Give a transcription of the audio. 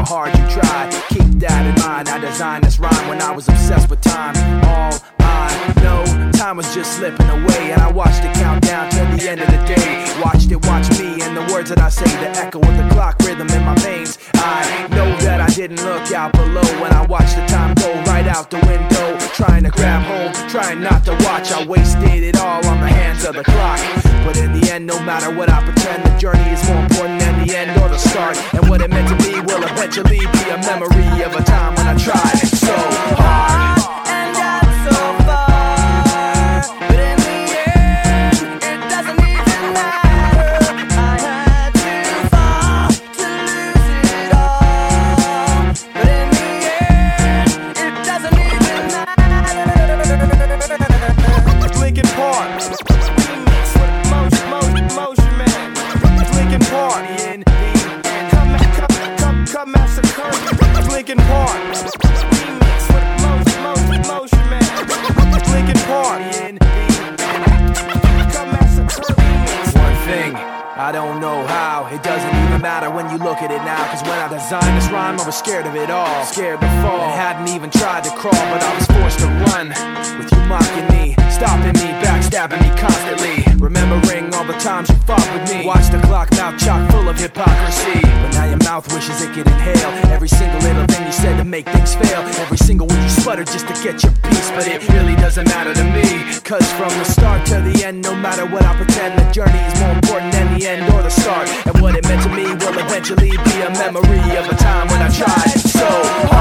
hard you try. Keep that in mind, I designed this rhyme when I was obsessed with time. All I know, time was just slipping away, and I watched it count down till the end of the day. Watched it watch me, and the words that I say, the echo of the clock rhythm in my veins. I know that I didn't look out below when I watched the time go right out the window. Trying to grab hold, trying not to watch. I wasted it all on the hands of the clock. But in the end, no matter what I pretend, the journey is more important than the end or the start. And what it meant to be will eventually be a memory of a time when I tried so hard. Linkin Park, remix with Motion Man. Linkin Park, one thing, I don't know how. It doesn't even matter when you look at it now. Cause when I designed this rhyme, I was scared of it all. Scared to fall, and hadn't even tried to crawl. But I was forced to run, with you mocking me, stopping me, backstabbing me constantly. Remembering all the times you fought with me. Watch the clock now chock full of hypocrisy. But now your mouth wishes it could inhale every single little thing you said to make things fail. Every single word you sputtered just to get your piece. But it really doesn't matter to me. Cause from the start to the end, no matter what I pretend, the journey is more important than the end or the start. And what it meant to me will eventually be a memory of a time when I tried so hard.